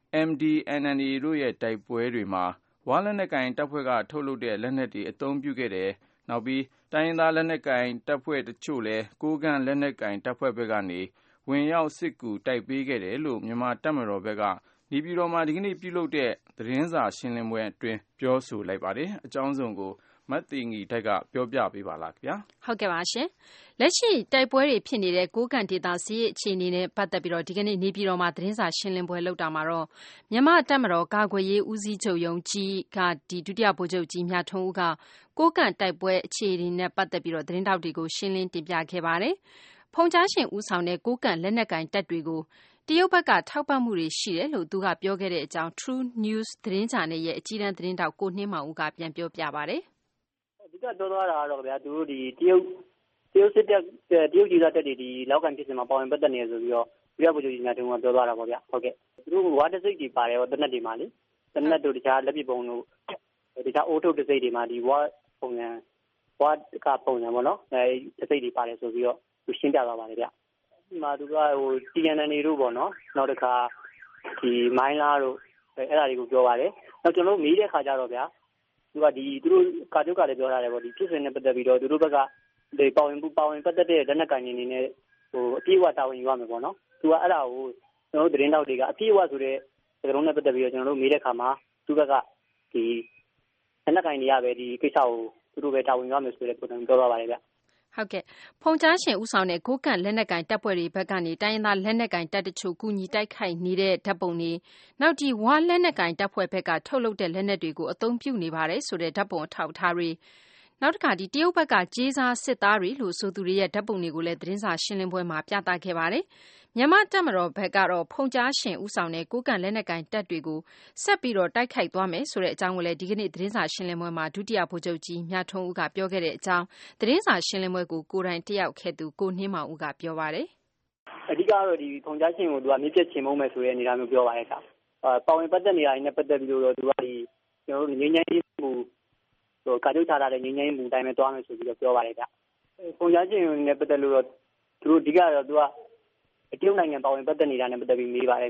MDNNA တို့ရဲ့တိုက်ပွဲတွေမှာဝါလက်နက်ကိုင်တပ်ဖွဲ့ကထုတ်လုပ်တဲ့လက်နက်တွေအသုံးပြုခဲ့တယ်။နောက်ပြီးတိုင်းရင်းသားလက်နက်ကိုင်တပ်ဖွဲ့တချို့လည်းကိုကန့်လက်နက်ကိုင်တပ်ဖွဲ့ဘက်ကနေဝင်ရောက်စစ်ကူတိုက်ပေးခဲ့တယ်လို့မြန်မာတပ်မတော်ဘက်ကနေပြည်တော်မှာဒီကနေ့ပြုလုပ်တဲ့သတင်းစာရှင်းလင်းပွဲအတွင်းပြောဆိုလိုက်ပါတယ်။အကြောင်းစုံကိုမသိင်္ဂီထိုက်ကပြောပြပေးပါလားခင်ဗျာ။ဟုတ်ကဲ့ပါရှင်။လက်ရှိတိုက်ပွဲတွေဖြစ်နေတဲ့ကိုကန့်ဒေသစီးရဲ့အခြေအနေနဲ့ပတ်သက်ပြီးတော့ဒီကနေ့နေပြည်တော်မှာသတင်းစာရှင်းလင်းပွဲလုပ်တာမှာတော့မြန်မာတပ်မတော်ကာကွယ်ရေးဦးစီးချုပ်ရုံးကြီးကဒီဒုတိယဗိုလ်ချုပ်ကြီးမြထွန်းဦးကကိုကန့်တိုက်ပွဲအခြေအနေနဲ့ပတ်သက်ပြီးတော့သတင်းတောက်တွေကိုရှင်းလင်းတင်ပြခဲ့ပါတယ်။ဖုန်ကြားရှင်ဦးဆောင်တဲ့ကိုကန့်လက်နက်ကင်တပ်တွေကိုတရုတ်ဘက်ကထောက်ပံ့မှုတွေရှိတယ်လို့သူကပြောခဲ့တဲ့အကြောင်း True News သတင်းဂျာနယ်ရဲ့အကြီးတန်းသတင်းတောက်ကိုနှင်းမောင်ဦးကပြန်ပြောပြပါတယ်။အဓိကပြောသွားတာကတော့ဗျာသူတို့ဒီတရုတ်စစ်တပ်တရုတ်ကြီးသားတက်တွေဒီလောက်ကန်ဖြစ်စင်မှာပါဝင်ပတ်သက်နေဆိုပြီးတော့ပြရဗိုလ်ချုပ်ကြီးများတုန်းကပြောသွားတာပေါ့ဗျာဟုတ်ကဲ့သူတို့ဝါတစိတ်တွေပါတယ်ဟောတနက်တွေမှာလေတနက်တို့တခြားလက်ပစ်ပုံတို့တခြားအိုးထုတ်တစိတ်တွေမှာဒီဝါပုံစံဝါကပုံစံပေါ့နော်တစိတ်တွေပါတယ်ဆိုပြီးတော့သူရှင်းပြသွားပါတယ်ဗျဒီမှာသူကဟို TNN တို့ပေါ့နော်နောက်တစ်ခါဒီမိုင်းလားတို့အဲ့ဒါတွေကိုပြောပါတယ်နောက်ကျွန်တော်တို့မေးတဲ့ခါကျတော့ဗျာသူကဒီသူတို့ကာချုပ်ကလည်းပြောထားတယ်ပေါ့ဒီဖြစ်စဉ်နဲ့ပတ်သက်ပြီးတော့သူတို့ဘက်ကဒီပါဝင်ပတ်သက်တဲ့လက်နက်ကိုင်နေနေဟိုအပြည့်အဝတာဝန်ယူရမယ်ပေါ့နော်သူကအဲ့ဒါကိုကျွန်တော်တို့သတင်းတောက်တွေကအပြည့်အဝဆိုတဲ့စကားလုံးနဲ့ပတ်သက်ပြီးတော့ကျွန်တော်တို့မေးတဲ့ခါမှာသူဘက်ကဒီလက်နက်ကိုင်တွေရပဲဒီကိစ္စကိုသူတို့ပဲတာဝန်ယူရမယ်ဆိုတဲ့ပုံစံပြောသွားပါတယ်ဗျဟုတ်ကဲ့ဖုန်ကြားရှင်ဦးဆောင်တဲ့ကိုကန့်လက်နက်ကင်တပ်ဖွဲ့တွေဘက်ကနေတိုင်းရင်းသားလက်နက်ကင်တပ်တချို့ကူညီတိုက်ခိုက်နေတဲ့ဓာတ်ပုံတွေနောက်ဒီဝါလက်နက်ကင်တပ်ဖွဲ့ဘက်ကထုတ်လုပ်တဲ့လက်နက်တွေကိုအသုံးပြုနေပါတယ်ဆိုတဲ့ဓာတ်ပုံအထောက်အထားတွေနောက်တစ်ခါဒီတရုတ်ဘက်ကကြေးစားစစ်သားတွေလို့ဆိုသူတွေရဲ့ဓာတ်ပုံတွေကိုလည်းသတင်းစာရှင်းလင်းပွဲမှာပြသခဲ့ပါတယ်မြန်မာတပ်မတော်ဘက်ကတော့ဖုန်ကြားရှင်ဦးဆောင်တဲ့ကိုကန့်လက်နက်ကင်တပ်တွေကိုဆက်ပြီးတော့တိုက်ခိုက်သွားမယ်ဆိုတဲ့အကြောင်းကိုလည်းဒီကနေ့သတင်းစာရှင်းလင်းပွဲမှာဒုတိယဗိုလ်ချုပ်ကြီးမြထွန်းဦးကပြောခဲ့တဲ့အကြောင်းသတင်းစာရှင်းလင်းပွဲကိုကိုယ်တိုင်တက်ရောက်ခဲ့သူကိုနှင်းမောင်ဦးကပြောပါတယ်အဓိကတော့ဒီဖုန်ကြားရှင်ကိုသူကမြစ်ပြတ်ချင်မုန်းမယ်ဆိုတဲ့အနေအထားမျိုးပြောပါရဲ့ကပါဝင်ပတ်သက်နေတာနဲ့ပတ်သက်ပြီးတော့သူကဒီကျွန်တော်တို့ငြိမ်းချမ်းရေးမှုဟိုကာချုပ်ထားတဲ့ငြိမ်းချမ်းရေးမှုအတိုင်းပဲသွားမယ်ဆိုပြီးတော့ပြောပါရဲ့ကဖုန်ကြားရှင်နဲ့ပတ်သက်လို့တော့သူတို့အဓိကတော့သူကတရုတ်နိုင်ငံပါဝင်ပတ်သက်နေတာနဲ့ပတ်သက်ပြီးမေးပါတယ်ဗျ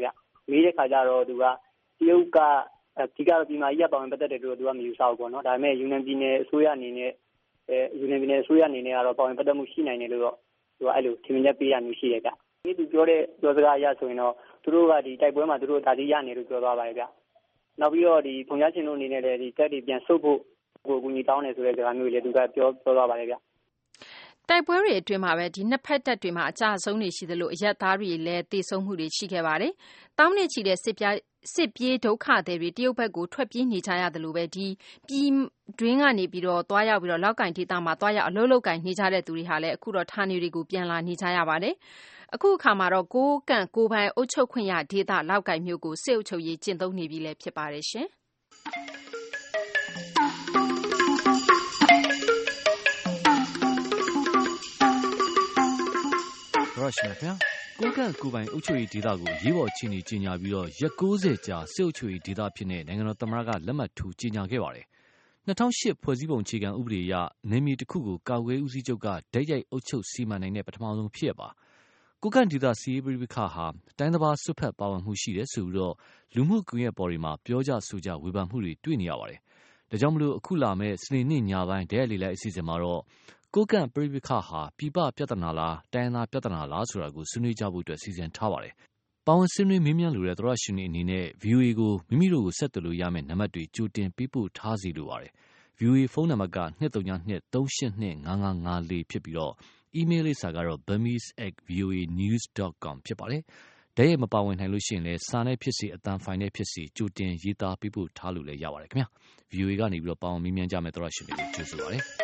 မေးတဲ့ခါကျတော့သူကတရုတ်ကအဓိကတော့ပြည်မကြီးကပါဝင်ပတ်သက်တယ်လို့သူကမယူဆဘူးပေါ့နော်ဒါပေမဲ့ယူနန်ပြည်နယ်အစိုးရအနေနဲ့ကတော့ပါဝင်ပတ်သက်မှုရှိနိုင်တယ်လို့တော့သူကအဲ့လိုထင်မြင်ချက်ပေးရမျိုးရှိတယ်ဗျဒီသူပြောတဲ့ပြောစကားအရဆိုရင်တော့သူတို့ကဒီတိုက်ပွဲမှာသူတို့ဒါတိရနေလို့ပြောသွားပါတယ်ဗျနောက်ပြီးတော့ဒီဖုန်ကြားချင်းတို့အနေနဲ့လည်းဒီတက်တွေပြန်ဆုတ်ဖို့ကိုကူညီတောင်းနေဆိုတဲ့စကားမျိုးလေးသူကပြောသွားပါတယ်ဗျတိုက်ပွဲတွေအတွင်းမှာပဲဒီနှစ်ဖက်တပ်တွေမှာအကြအဆုံးတွေရှိသလိုအရက်သားတွေလည်းတေဆုံးမှုတွေရှိခဲ့ပါတယ်။တောင်းနဲ့ချီတဲ့စစ်ပြေးဒုက္ခသည်တွေတရုတ်ဘက်ကိုထွက်ပြေးနေကြရတယ်လို့ပဲဒီပြည်တွင်းကနေပြီးတော့တွားရောက်ပြီးတော့လောက်ကင်ဒေသမှာတွားရောက်အလုပ်လုပ်ကင်နေကြတဲ့သူတွေဟာလည်းအခုတော့ဌာနေတွေကိုပြန်လာနေကြရပါတယ်။အခုအခါမှာတော့ကိုးကန့်ကိုပိုင်အုပ်ချုပ်ခွင့်ရဒေသလောက်ကင်မျိုးကိုစစ်အုပ်ချုပ်ရေးကျင့်သုံးနေပြီလည်းဖြစ်ပါတယ်ရှင်။ရရှိမယ်ခင်ဗျာကိုကန့်ကိုပိုင်အုပ်ချုပ်ရေးဒေသကိုရေးပေါ်အခြေအနေကြီးညာပြီးတော့ရက်90ကြာစစ်အုပ်ချုပ်ရေးဒေသဖြစ်တဲ့နိုင်ငံတော်သမ္မတကလက်မှတ်ထိုးကြီးညာခဲ့ပါတယ်2008ဖွဲ့စည်းပုံအခြေခံဥပဒေအရနေမီတစ်ခုကိုကာကွယ်ဦးစီးချုပ်ကဓာတ်ရိုက်အုပ်ချုပ်စီမံနိုင်တဲ့ပထမဆုံးဖြစ်ရပါကိုကန့်ဒေသစီးပွားရေးခါဟာတိုင်းတစ်ပါးစွတ်ဖက်ပါဝင်မှုရှိတယ်ဆိုပြီးတော့လူမှုကွန်ရက်ပေါ်တွေမှာပြောကြဆိုကြဝေဖန်မှုတွေတွေ့နေရပါတယ်ဒါကြောင့်မလို့အခုလာမဲ့စနေနေ့ညပိုင်းဓာတ်လေလိုက်အစီအစဉ်မှာတော့ကိုကန့်ပြည်ပခါဟာပြည်ပပြဿနာလားတိုင်းသားပြဿနာလားဆိုတာကိုဆွေးနွေးကြဖို့အတွက်စီစဉ်ထားပါတယ်။ပါဝင်ဆွေးနွေးမေးမြန်းလိုတဲ့သောရရှင်တွေအနေနဲ့ VOA ကိုမိမိတို့ကိုဆက်သွယ်လို့ရမယ့်နံပါတ်တွေကြိုတင်ပေးပို့ထားစီလိုပါတယ်။ VOA ဖုန်းနံပါတ်က232382554ဖြစ်ပြီးတော့ email လိပ်စာကတော့ burmese@voanews.com ဖြစ်ပါတယ်။ဓာတ်ရိုက်မပါဝင်နိုင်လို့ရှိရင်လည်းစာနဲ့ဖြစ်စီအသံဖိုင်နဲ့ဖြစ်စီကြိုတင်ရေးသားပေးပို့ထားလို့လည်းရပါတယ်ခင်ဗျာ။ VOA ကနေပြီးတော့ပါဝင်မေးမြန်းကြမယ့်သောရရှင်တွေကိုကျေးဇူးပါတယ်။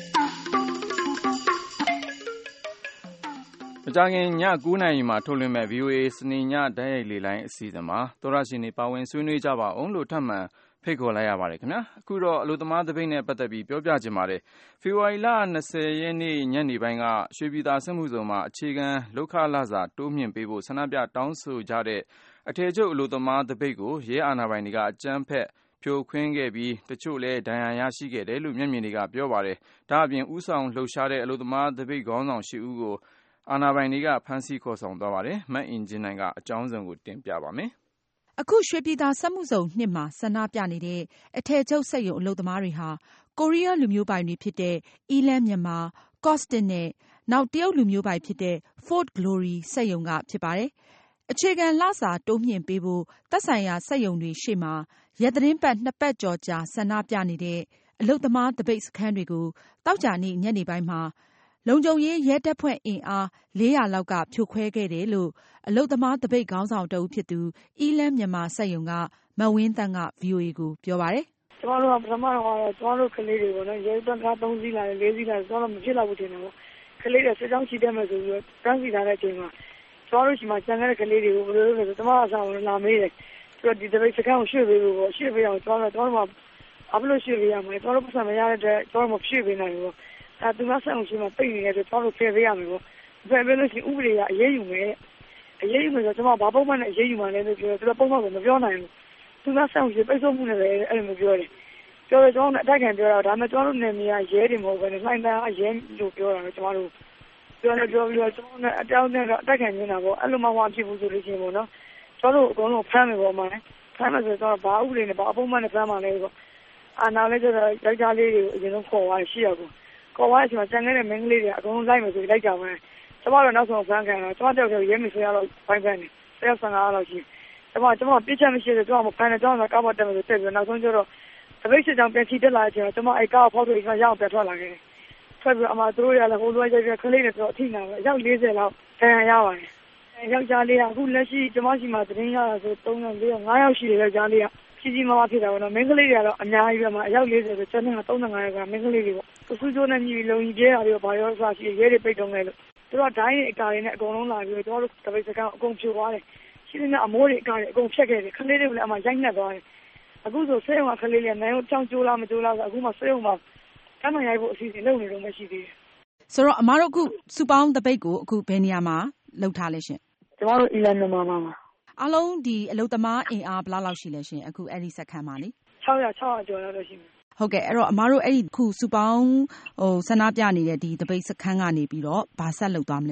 မကြခင်ည9:00 နာရီမှာထုတ်လွှင့်မဲ့ VOA စနေညဓာတ်ရိုက်လေလိုင်းအစီအစဉ်မှာသောရရှင်တွေပါဝင်ဆွေးနွေးကြပါအောင်လို့ထပ်မံဖိတ်ခေါ်လိုက်ရပါတယ်ခင်ဗျာအခုတော့အလို့သမားသပိတ်နဲ့ပတ်သက်ပြီးပြောပြခြင်းပါတယ်ဖေဖော်ဝါရီလ20ရက်နေ့ညနေပိုင်းကရွှေပြည်သာစစ်မှုစုံမှာအခြေခံလောက်ခလစာတိုးမြင့်ပေးဖို့ဆန္ဒပြတောင်းဆိုကြတဲ့အထည်ချုပ်အလို့သမားသပိတ်ကိုရဲအာဏာပိုင်တွေကအကြမ်းဖက်ဖြိုခွင်းခဲ့ပြီးတချို့လည်းဒဏ်ရာရရှိခဲ့တယ်လို့မျက်မြင်တွေကပြောပါတယ်ဒါအပြင်ဥဆောင်လှုပ်ရှားတဲ့အလို့သမားသပိတ်ခေါင်းဆောင်8ဦးကိုအာဏာပိုင်တွေကဖမ်းဆီးခေါ်ဆောင်သွားပါတယ်။မအင်ဂျင်နိုင်ကအကြောင်းစုံကိုတင်ပြပါမယ်။အခုရွှေပြည်သာစက်မှုဇုံ2မှာဆန္ဒပြနေတဲ့အထည်ချုပ်စက်ရုံအလုပ်သမားတွေဟာကိုရီးယားလူမျိုးပိုင်တွေဖြစ်တဲ့ Elam Myanmar, Costin နဲ့နောက်တရုတ်လူမျိုးပိုင်ဖြစ်တဲ့ Ford Glory စက်ရုံကဖြစ်ပါတယ်။အခြေခံလစာတိုးမြင့်ပေးဖို့သက်ဆိုင်ရာစက်ရုံတွေရှေ့မှာရက်သီတင်းပတ်2ပတ်ကျော်ကြာဆန္ဒပြနေတဲ့အလုပ်သမားသပိတ်စခန်းတွေကိုသောကြာနေ့ညနေပိုင်းမှာလုံခြုံရေးရဲတပ်ဖွဲ့အင်အား400လောက်ကဖြိုခွဲခဲ့တယ်လို့အလုပ်သမားသပိတ်ခေါင်းဆောင်တဦးဖြစ်သူElam Myanmarစက်ရုံကမဝင်းသန်းက VOA ကိုပြောပါတယ်။ကျွန်တော်တို့ကပထမတော့ကျွန်တော်တို့ကလေးတွေပေါ့နော်ရဲတပ်ကား3စီးလာတယ်4စီးလာတယ်ကျွန်တော်တို့မဖြစ်တော့ဘူးထင်တယ်ပေါ့ကလေးတွေစစ်ကြောင်းချီတက်မယ်ဆိုပြီးတော့တန်းစီထားတဲ့အချိန်မှာကျွန်တော်တို့ရှိမှကျန်တဲ့ကလေးတွေကိုဘယ်လိုလုပ်လဲဆိုတော့ကျွန်တော်အဆောင်လာမေးတယ်သူကဒီသပိတ်စခန်းကိုရွှေ့ပေးဖို့ပေါ့ရွှေ့ပေးအောင်ကျွန်တော်တို့မှအဘလို့ရွှေ့ပေးရမလဲကျွန်တော်တို့ပတ်စံမရတဲ့အတွက်ကျွန်တော်တို့မရွှေ့ပေးနိုင်ဘူးပေါ့သူကဆက်အောင်ရှိမှပိတ်နေတဲ့အတွက်ကျွန်တော်တို့ဖယ်ပေးရမယ်ပေါ့ဖယ်ပေးလို့ရှိရင်ဥပဒေကအရေးယူမယ်အရေးယူမယ်ဆိုတော့ကျွန်တော်ဘာပုံမှန်နဲ့အရေးယူမှလဲလို့ပြောတယ်သူကပုံမှန်ကိုမပြောနိုင်ဘူးသူကဆက်အောင်ရှိပိတ်ဆို့မှုနဲ့လည်းအဲ့လိုမျိုးပြောတယ်ပြောတယ်ကျွန်တော်တို့အတိုက်ခံပြောတာဒါပေမဲ့ကျွန်တော်တို့နေနေရရဲတယ်မဟုတ်ဘဲနဲ့လှိုင်းတန်းအရဲလို့ပြောတာပဲကျွန်တော်တို့ပြောပြီးတော့ကျွန်တော်တို့အတောင်းနဲ့အတိုက်ခံနေတာပေါ့အဲ့လိုမှဟောဖြစ်ဘူးဆိုလို့ရှိရင်ပေါ့နော်ကျွန်တော်တို့အကုန်လုံးဖမ်းမယ်ပေါ့မှာဖမ်းမယ်ဆိုတော့ဘာဥပဒေနဲ့ဘာအပုံမှန်နဲ့ဖမ်းမှလဲပေါ့အာနာလည်းကျတော့ယောက်ျားလေးတွေကိုအရင်ဆုံးခေါ်သွားရှိရကိုခေါ်သွားတဲ့အချိန်မှာကျန်ခဲ့တဲ့မိန်းကလေးတွေအကုန်လုံးလိုက်မယ်ဆိုပြီးလိုက်ကြပါမယ်ကျွန်တော်တို့နောက်ဆုံးဖမ်းခံတော့ကျွန်တော်တို့ရဲမဆွေးရတော့ဖိုင်ဖမ်းနေ15လောက်ရှိကျွန်တော်ပြစ်ချက်မရှိသေးကျွန်တော်မဖမ်းနဲ့ကျွန်တော်ကားပေါ်တက်မယ်ဆိုတက်ပြီးနောက်ဆုံးကျတော့တပိတ်စစ်ကြောင်ပြန်ချီတက်လာတဲ့အချိန်မှာကျွန်တော်အဲ့ကားဖောက်ထုတ်ရအောင်ပြန်ထွက်လာခဲ့တယ်ထွက်ပြီးအမှသူတို့ရလည်းဟိုလိုရိုက်ခလေးတွေဆိုတော့အထိနာပဲအယောက်40လောက်ဒဏ်ရာရပါတယ်ယောက်ျားလေးကအခုလက်ရှိကျွန်မရှိမှသတင်းရတာဆို3ယောက်4ယောက်5ယောက်ရှိတယ်ယောက်ျားလေးကကြီးမားမားဖြစ်တာပေါ့နော်မိန်းကလေးတွေကတော့အများကြီးပဲမှာအယောက်40ဆိုကျန်တဲ့35ယောက်ကမိန်းကလေးတွေပေါ့အဆူကျိုးနဲ့မြည်လုံကြီးကျဲတာတွေဘာရောဆိုရှိရဲတွေပိတ်တုံးလဲလို့သူတို့ဒိုင်းရဲ့အကာတွေနဲ့အကုန်လုံးလာပြီးတော့ကျွန်တော်တို့တပိတ်စကားအကုန်ဖြိုသွားတယ်ရှိနေတဲ့အမိုးတွေအကာတွေအကုန်ဖြတ်ခဲ့တယ်ခလေးတွေလည်းအမှရိုက်နှက်သွားတယ်အခုဆိုဆေးရုံကခလေးလေးနိုင်အောင်ချောင်းကျိုးလားမကျိုးလားဆိုအခုမှဆေးရုံမှာကမ်းမရိုက်ဖို့အစီအစဉ်လုပ်နေတော့မှရှိသေးတယ်ဆိုတော့အမတို့အခုစုပေါင်းတပိတ်ကိုအခုဘယ်နေရာမှာလုပ်ထားလဲရှင်ကျွန်တော်တို့ Elam Myanmar မှာအားလုံးဒီအလုပ်သမားအင်အားဘယ်လောက်ရှိလဲရှင်အခုအဲ့ဒီစက္ကန့်မှာလေ 600ကျော်လောက်ရှိမယ်ဟုတ်ကဲ့အဲ့တော့အမတို့အဲ့ဒီခုစုပေါင်းဆန္ဒပြနေတဲ့ဒီတပိတ်စခန်းကနေပြီးတော့ဗာဆက်လုပ်သွားမလဲရှင်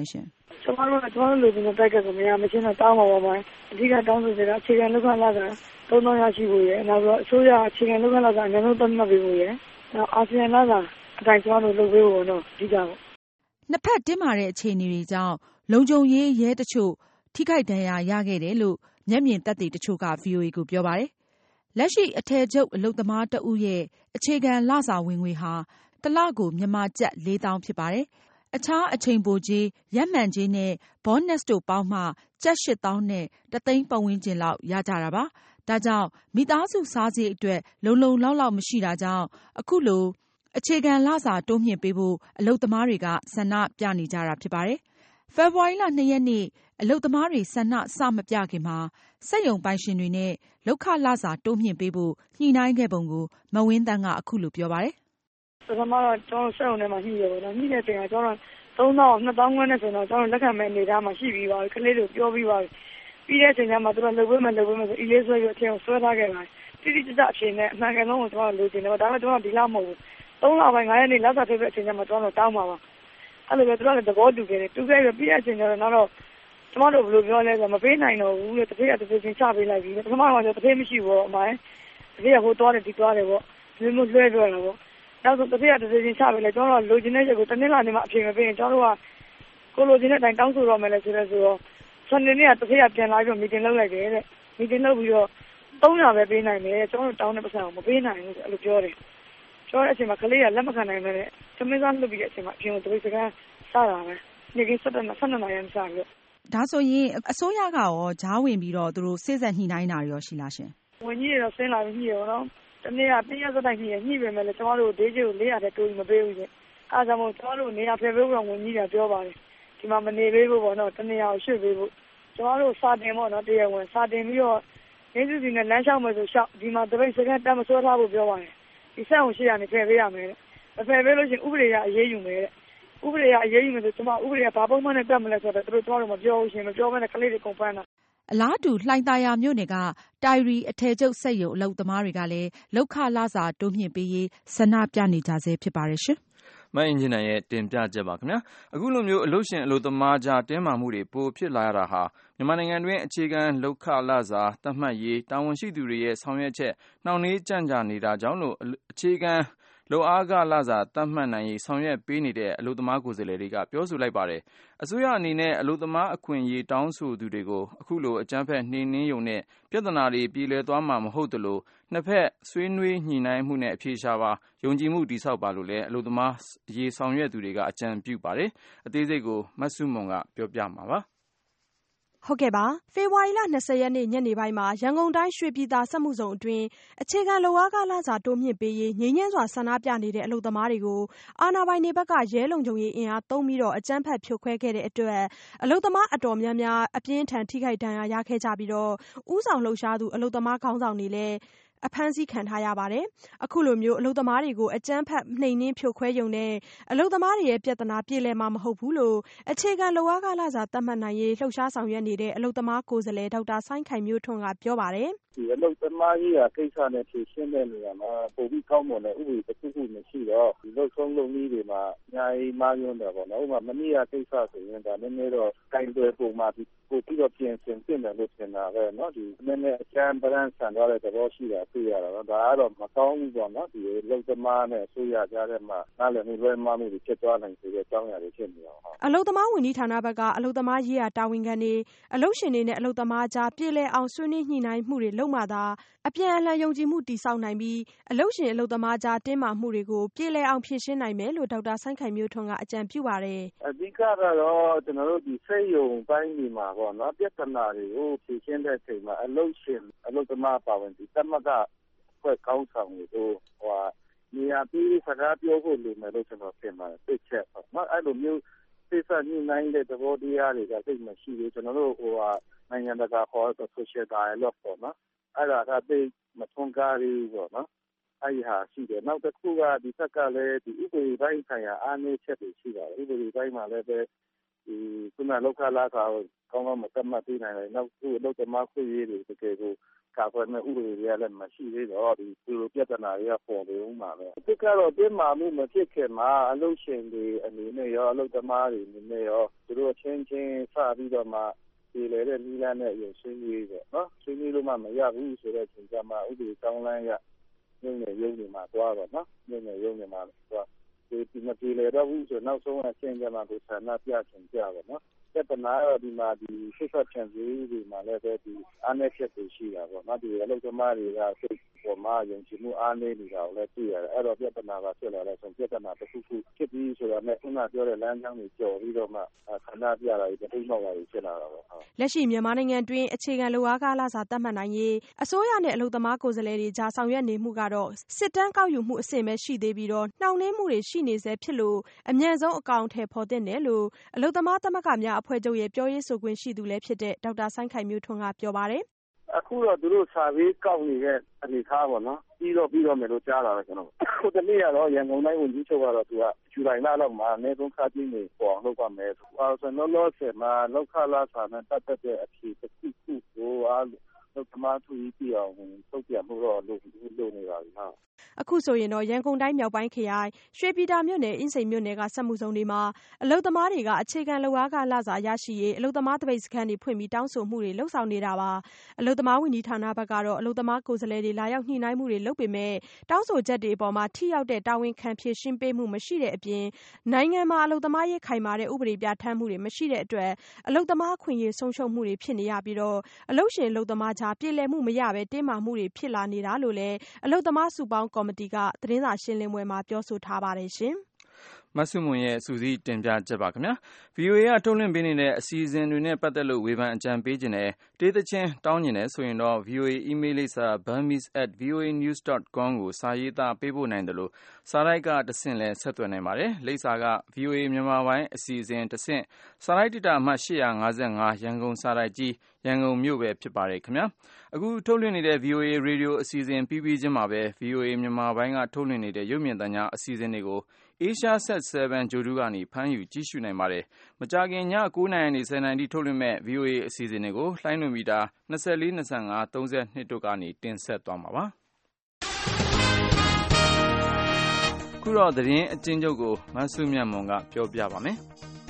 ကျမတို့လိုချင်တဲ့တိုက်ကမရမချင်းတော့တောင်းပါပါမယ်အဓိကတောင်းဆိုချင်တာအခြေခံလုပ်ခလာတာ3000ရရှိဖို့ရယ်နောက်ပြီးတော့အစိုးရအခြေခံလုပ်ခလာတာအများဆုံးသတ်မှတ်ပေးဖို့ရယ်နောက်အာဆီယံလာတာအတိုင်းကျမတို့လုပ်ပေးဖို့တော့အဓိကပေါ့နှစ်ဖက်တင်းမာတဲ့အခြေအနေတွေကြောင့်လုံခြုံရေးရဲတချို့ထိခိုက်ဒဏ်ရာရခဲ့တယ်လို့မျက်မြင်သက်သေတချို့က VOA ကိုပြောပါတယ်။လက်ရှိအထည်ချုပ်အလုပ်သမားတဦးရဲ့အခြေခံလစာဝင်ငွေဟာတစ်လကိုမြန်မာကျပ် 4,000 ဖြစ်ပါတယ်။အခြားအချိန်ပိုကြေး၊ရက်မှန်ကြေးနဲ့ဘောနက်စ်တို့ပေါင်းမှကျပ် 8,000 နဲ့1သိန်းပတ်ဝန်းကျင်လောက်ရကြတာပါ။ဒါကြောင့်မိသားစုစားစရိတ်အတွက်လုံလုံလောက်လောက်မရှိတာကြောင့်အခုလိုအခြေခံလစာတိုးမြှင့်ပေးဖို့အလုပ်သမားတွေကဆန္ဒပြနေကြတာဖြစ်ပါတယ်။ဖေဖော်ဝါရီလ 2 ရက်နေ့အလုပ်သမားတွေဆန္ဒစမပြခင်မှာစက်ရုံပိုင်ရှင်တွေနဲ့လုပ်ခလစာတိုးမြှင့်ပေးဖို့ညှိနှိုင်းခဲ့ပုံကိုမဝင်းသန်းကအခုလိုပြောပါတယ်။ပထမတော့ကျွန်တော်စက်ရုံထဲမှာညှိရပါတော့ညှိတဲ့ချိန်ကကျွန်တော်3,000 2,000 ခွဲနဲ့ဆိုတော့ကျွန်တော်လက်ခံမဲ့အနေထားမှာရှိပြီးပါပြီခလေးတို့ပြောပြီးပါပြီပြီးတဲ့အချိန်ကျမှသူတို့လုပ်ပေးမယ်ဆိုအီလေးဆွဲပြီးအချိန်ကိုဆွဲထားခဲ့ပါတယ်တိတိကျကျအချိန်နဲ့အမှန်ကန်ဆုံးကိုကျွန်တော်လိုချင်တယ်ဒါပေမဲ့ကျွန်တော်ဒီလောက်မဟုတ်ဘူး3 လပိုင်း9ရက်နေ့လက်စာထုတ်တဲ့အချိန်ကျမှကျွန်တော်တောင်းပါပါအဲ့လိုပဲသူတို့လည်းသဘောတူခဲ့တယ်တူခဲ့ပြီးပြီးတဲ့အချိန်ကျတော့နောက်တော့ကျွန်တော်တို့ဘယ်လိုပြောလဲဆိုတော့မပေးနိုင်တော့ဘူးလေတစ်ဖက်ကတစ်ဖက်ချင်းချပေးလိုက်ပြီပထမကတော့တစ်ဖက်မရှိဘူးအမိုင်းတစ်ဖက်ကဟိုသွားတယ်ဒီသွားတယ်ပေါ့ဒီမျိုးလွှဲပြောတာပေါ့နောက်ဆိုတစ်ဖက်ကတစ်ဖက်ချင်းချပေးလိုက်ကျွန်တော်တို့လိုချင်တဲ့ချက်ကိုတနေ့လာနေမှအဖြေမပေးရင်ကျွန်တော်တို့ကကိုလိုချင်တဲ့အတိုင်းတောင်းဆိုရမယ်လေဆိုတော့စနေနေ့ကတစ်ဖက်ကပြန်လာပြီးမီတင်လုပ်လိုက်တယ်တဲ့မီတင်လုပ်ပြီးတော့300ပဲပေးနိုင်တယ်ကျွန်တော်တို့တောင်းတဲ့ပတ်စံကိုမပေးနိုင်ဘူးအဲ့လိုပြောတယ်ပြောတဲ့အချိန်မှာကလေးကလက်မခံနိုင်ပဲနဲ့သမင်းစားလုပ်ပြီးတဲ့အချိန်မှာအပြင်ကိုတပိတ်စကားစတာပဲနေ့က12နာရီမှစပြီးဒါဆိုရင်အစိုးရကရောကြားဝင်ပြီးတော့သူတို့စေ့စပ်ညှိနှိုင်းတာရောရှိလားရှင်ဝန်ကြီးတွေတော့ဆင်းလာပြီးညှိရောနော်တနေ့ကပြည့်စက်တိုင်းညှိပေမဲ့လည်းကျွန်တော်တို့ဒေးကျကို400တဲ့တိုးမပေးဘူးရှင်အားကြောင့်မို့ကျွန်တော်တို့နေရာဖယ်ပေးဖို့ဝန်ကြီးကပြောပါတယ်ဒီမှာမနေပေးဖို့ပေါ့နော်တနေ့ကိုရွှေ့ပေးဖို့ကျွန်တော်တို့စာတင်ပေါ့နော်တရားဝင်စာတင်ပြီးတော့ရင်းစုစီနဲ့လမ်းလျှောက်မယ်ဆိုလျှောက်ဒီမှာတပိတ်စကားတက်မဆွဲထားဖို့ပြောပါတယ်ဒီဆက်အောင်ရှိရနေဖယ်ပေးရမယ်တဲ့မဖယ်ပေးလို့ရှိရင်ဥပဒေကအရေးယူမယ်တဲ့ဥပဒေကအရေးယူမယ်ဆိုကျွန်မဥပဒေကဘာပုံမှန်နဲ့တက်မလဲဆိုတော့တို့ကျွန်တော်တို့မပြောဘူးရှင်မပြောဘဲနဲ့ကလေးတွေကုန်ပန်းတာအလားတူလှိုင်သာယာမြို့နယ်ကတိုင်ရီအထည်ချုပ်စက်ရုံအလုပ်သမားတွေကလည်းလုပ်ခလစာတိုးမြှင့်ပေးရေးဆန္ဒပြနေကြဆဲဖြစ်ပါတယ်ရှင်မအင်ဂျင်နယ်ရဲ့တင်ပြချက်ပါခင်ဗျာအခုလိုမျိုးအလုပ်ရှင်အလုပ်သမားကြားတင်းမာမှုတွေပိုဖြစ်လာရတာဟာမြန်မာနိုင်ငံတွင်အခြေခံလုပ်ခလစာသတ်မှတ်ရေးတာဝန်ရှိသူတွေရဲ့ဆောင်ရွက်ချက်နှောင့်နှေးကြန့်ကြာနေတာကြောင့်လို့အခြေခံလုပ်အားခလစာသတ်မှတ်နိုင်ရေးဆောင်ရွက်ပေးနေတဲ့အလုပ်သမားကိုယ်စားလှယ်တွေကပြောဆိုလိုက်ပါတယ်အစိုးရအနေနဲ့အလုပ်သမားအခွင့်အရေးတောင်းဆိုသူတွေကိုအခုလိုအကြမ်းဖက်နှိမ်နင်းရုံနဲ့ပြဿနာတွေပြေလည်သွားမှာမဟုတ်သလိုနှစ်ဖက်ဆွေးနွေးညှိနှိုင်းမှုနဲ့အဖြေရှာပါယုံကြည်မှုတည်ဆောက်ပါလို့လည်းအလုပ်သမားရေးဆောင်ရွက်သူတွေကအကြံပြုပါတယ်အသေးစိတ်ကိုမဆုမွန်ကပြောပြမှာပါဟုတ်ကဲ့ပါဖေဖော်ဝါရီလ20ရက်နေ့ညနေပိုင်းမှာရန်ကုန်တိုင်းရွှေပြည်သာစက်မှုဇုံအတွင်းအခြေခံလုပ်အားခလစာတိုးမြင့်ပေးရေးငြိမ်းချမ်းစွာဆန္ဒပြနေတဲ့အလုပ်သမားတွေကိုအာဏာပိုင်တွေဘက်ကရဲလုံခြုံရေးအင်အားသုံးပြီးတော့အကြမ်းဖက်ဖြိုခွဲခဲ့တဲ့အတွက်အလုပ်သမားအတော်များများအပြင်းထန်ထိခိုက်ဒဏ်ရာရခဲ့ကြပြီးတော့ဥဆောင်လှုပ်ရှားသူအလုပ်သမားခေါင်းဆောင်တွေလည်းအဖမ်းဆီးခံထားရပါတယ်။အခုလိုမျိုးအလုပ်သမားတွေကိုအကြမ်းဖက်နှိမ်နင်းဖြိုခွဲရုံနဲ့အလုပ်သမားတွေရဲ့ပြဿနာပြေလည်မှာမဟုတ်ဘူးလို့အခြေခံလုပ်အားခလစာသတ်မှတ်နိုင်ရေးလှုပ်ရှားဆောင်ရွက်နေတဲ့အလုပ်သမားကိုယ်စားလှယ်ဒေါက်တာဆိုင်းခိုင်မျိုးထွန်းကပြောပါတယ်။ဒီအလုပ်သမားကြီးကကိစ္စနဲ့ဖြေရှင်းတဲ့နေရာမှာပုံပြီးကောင်းမွန်တဲ့ဥပဒေတစ်ခုခုမရှိတော့ဒီလုပ်ဆုံးလုပ်နည်းတွေမှာအများကြီးမှားယွင်းတယ်ပေါ့နော်။ဥပမာမနည်းရကိစ္စဆိုရင်ဒါနည်းနည်းတော့ကင်တွယ်ပုံမှာပို့ပြီးတော့ပြင်ဆင်ပြင်တယ်လို့ထင်တာပဲနော်။ဒီနည်းနည်းအကျန်းပရန်ဆန်သွားတဲ့သဘောရှိတာတွေ့ရတာနော်။ဒါကတော့မကောင်းဘူးပေါ့နော်။ဒီလုပ်သမားနဲ့အစိုးရကြားထဲမှာနားလည်မှုလွဲမှားမှုတွေဖြစ်သွားနိုင်စေတဲ့အကြောင်းအရာတွေဖြစ်နေအောင်။အလုပ်သမားဝန်ကြီးဌာနဘက်ကအလုပ်သမားရေးရာတာဝန်ခံတွေအလုပ်ရှင်တွေနဲ့အလုပ်သမားကြားပြေလည်အောင်ဆွေးနွေးညှိနှိုင်းမှုတွေလုပ်မှသာအပြန်အလှန်ယုံကြည်မှုတည်ဆောက်နိုင်ပြီးအလုပ်ရှင်အလုပ်သမားကြားတင်းမာမှုတွေကိုပြေလည်အောင်ဖြေရှင်းနိုင်မယ်လို့ဒေါက်တာဆိုင်းခိုင်မျိုးထွန်းကအကြံပြုပါတယ်။အဓိကတော့ကျွန်တော်တို့ဒီစိတ်ယုံပိုင်းဒီမှာပေါ့နော်ပြဿနာတွေကိုဖြေရှင်းတဲ့အချိန်မှာအလုပ်ရှင်အလုပ်သမားပါဝင်ဒီသမဂ္ဂဖွဲ့ကောင်းဆောင်တွေတို့နေရာပြီးစကားပြောဖို့လိုမယ်လို့ကျွန်တော်ထင်ပါတယ်သိချက်ပေါ့နော်အဲ့လိုမျိုးစိတ်ဆက်ညှိနှိုင်းတဲ့သဘောတရားတွေကသိမရှိဘူးကျွန်တော်တို့နိုင်ငံတကာခေါ်တဲ့ social dialogue ပေါ့နော်အဲ့ဒါကသိမထွန်းကားဘူးပေါ့နော်အဲ့ဒီဟာရှိတယ်နောက်တစ်ခုကဒီဘက်ကလည်းဒီဥပဒေပိုင်းဆိုင်ရာအားနည်းချက်တွေရှိပါတယ်ဥပဒေပိုင်းမှာလည်းပဲဒီခုနလောက်ခလာကောင်းကောင်းမသတ်မှတ်သေးနိုင်တယ်နောက်ခုအလုပ်သမားခွင့်ရေးတွေတကယ်ကိုကာကွယ်မဲ့ဥပဒေတွေကလည်းမရှိသေးတော့ဒီလိုပြဿနာတွေကပေါ်နေဦးမှာပဲဒီကတော့တင်းမာမှုမဖြစ်ခင်မှာအလုပ်ရှင်တွေအနေနဲ့ရောအလုပ်သမားတွေအနေနဲ့ရောသူတို့ချင်းချင်းစပြီးတော့မှဒီလေတဲ့နီးလန်းနဲ့ရုပ်ဆွေးနွေးပေါ့နော်ဆွေးနွေးလို့မှမရဘူးဆိုတဲ့ချိန်ကျမှဥပဒေကောင်းလန်းရညနေရုံးနေမှာသွားတော့နော်ညနေရုံးနေမှာသွားဒီမပြေလေတော့ဘူးဆိုနောက်ဆုံးအချင်းကျမှကိုဆန္ဒပြချင်ကြပါနော်ပြဿနာတော့ဒီမှာဒီစိတ်ဆက်ချင်စီဒီမှာလည်းပဲဒီအားနည်းချက်တွေရှိတာပေါ့နော်ဒီအလုပ်သမားတွေကစိတ်ပေါ်မှာယုံကြည်မှုအားနည်းနေတာကိုလည်းတွေ့ရတယ်အဲ့တော့ပြဿနာကဖြစ်လာတဲ့ဆိုပြဿနာတစ်ခုခုဖြစ်ပြီးဆိုတာနဲ့ခုနပြောတဲ့လမ်းကြောင်းတွေကျော်ပြီးတော့မှဆန္ဒပြတာတွေတိတ်မောက်တာတွေဖြစ်လာတာပေါ့လက်ရှိမြန်မာနိုင်ငံတွင်းအခြေခံလုပ်အားကလစာသတ်မှတ်နိုင်ရေးအစိုးရနဲ့အလုပ်သမားကိုယ်စားလှယ်တွေကြားဆောင်ရွက်နေမှုကတော့စစ်တမ်းကောက်ယူမှုအဆင့်ပဲရှိသေးပြီးတော့နှောင့်နှေးမှုတွေရှိနေဆဲဖြစ်လို့အမြန်ဆုံးအကောင်အထည်ဖော်သင့်တယ်လို့အလုပ်သမားသမဂ္ဂများအဖွဲ့ချုပ်ရဲ့ပြောရေးဆိုခွင့်ရှိသူလည်းဖြစ်တဲ့ဒေါက်တာဆိုင်းခိုင်မျိုးထွန်းကပြောပါတယ်အခုတော့သူတို့စာရေးကောက်နေတဲ့အနေအထားပေါ့နော်ပြီးတော့မယ်လို့ကြားလာတယ်ကျွန်တော်ဟိုတနေ့ကတော့ရန်ကုန်တိုင်းဝန်ကြီးချုပ်ကတော့သူကဇူလိုင်လလောက်မှာအနည်းဆုံးခါကြီးနေပေါ်အောင်လုပ်ပါမယ်ဆိုတော့ဆိုတော့လောဆယ်မှာလောက်ခလာစာနဲ့ပတ်သက်တဲ့အဖြစ်တစ်ခုခုကိုလောက်သမားသူကြီးပြအောင်ထုတ်ပြန်မှုတော့လုပ်နေပါပြီဟာအခုဆိုရင်တော့ရန်ကုန်တိုင်းမြောက်ပိုင်းခရိုင်ရွှေပြည်သာမြို့နယ်အင်းစိန်မြို့နယ်ကစက်မှုဇုံတွေမှာအလုပ်သမားတွေကအခြေခံလုပ်အားကလစာရရှိရေးအလုပ်သမားတပိတ်စခန်းတွေဖွင့်ပြီးတောင်းဆိုမှုတွေလှုပ်ဆောင်နေတာပါအလုပ်သမားဝန်ကြီးဌာနဘက်ကတော့အလုပ်သမားကိုယ်စားလှယ်တွေလာရောက်ညှိနှိုင်းမှုတွေလုပ်ပေမဲ့တောင်းဆိုချက်တွေအပေါ်မှာထိရောက်တဲ့တာဝန်ခံဖြေရှင်းပေးမှုမရှိတဲ့အပြင်နိုင်ငံမှာအလုပ်သမားရေးခိုင်မာတဲ့ဥပဒေပြဋ္ဌာန်းမှုတွေမရှိတဲ့အတွက်အလုပ်သမားအခွင့်အရေးဆုံးရှုံးမှုတွေဖြစ်နေရပြီးတော့အလုပ်ရှင်အလုပ်သမားကြားပြေလည်မှုမရဘဲတင်းမာမှုတွေဖြစ်လာနေတာလို့လည်းအလုပ်သမားစုပေါင်းကော်မတီကသတင်းစာရှင်းလင်းပွဲမှာပြောဆိုထားပါတယ်ရှင်မဆုမွန်ရဲ့စူးစီးတင်ပြချက်ပါခင်ဗျာ VOA ကထုတ်လွှင့်ပေးနေတဲ့အစီအစဉ်တွေနဲ့ပတ်သက်လို့ဝေဖန်အကြံပေးခြင်းနဲ့တေးသချင်းတောင်းကျင်တယ်ဆိုရင်တော့ VOA email လိပ်စာ burmese@voanews.com ကိုစာရေးသားပေးပို့နိုင်တယ်လို့စာရိုက်ကတဆင့်လဲဆက်သွယ်နိုင်ပါတယ်လိပ်စာက VOA မြန်မာပိုင်းအစီအစဉ်တဆင့်စာရိုက်ဒေတာအမှတ်855ရန်ကုန်စာရိုက်ကြီးရန်ကုန်မြို့ပဲဖြစ်ပါတယ်ခင်ဗျာအခုထုတ်လွှင့်နေတဲ့ VOA Radio အစီအစဉ်ပြီးချင်းမှာပဲ VOA မြန်မာပိုင်းကထုတ်လွှင့်နေတဲ့ရုပ်မြင်သံကြားအစီအစဉ်တွေကို Asia Set 7 Jodu ကနေဖမ်းယူကြည့်ရှုနိုင်ပါတယ်မကြာခင်ည9:00နာရီ 10:00 နာရီထုတ်လွှင့်မဲ့ VOA အစီအစဉ်တွေကိုလှိုင်းလွန်မီတာ24 25 32တို့ကနေတင်ဆက်သွားမှာပါခုတော့သတင်းအကျဉ်းချုပ်ကိုမဆုမြတ်မွန်ကပြောပြပါမယ်